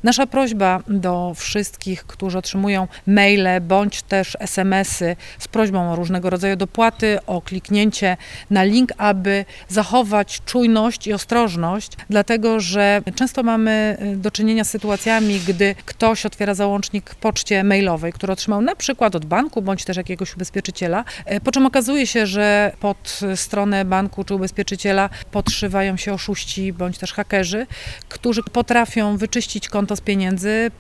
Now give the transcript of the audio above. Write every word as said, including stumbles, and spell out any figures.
Nasza prośba do wszystkich, którzy otrzymują maile bądź też es em esy z prośbą o różnego rodzaju dopłaty, o kliknięcie na link, aby zachować czujność i ostrożność, dlatego że często mamy do czynienia z sytuacjami, gdy ktoś otwiera załącznik w poczcie mailowej, który otrzymał na przykład od banku bądź też jakiegoś ubezpieczyciela, po czym okazuje się, że pod stronę banku czy ubezpieczyciela podszywają się oszuści bądź też hakerzy, którzy potrafią wyczyścić konto z pieniędzy,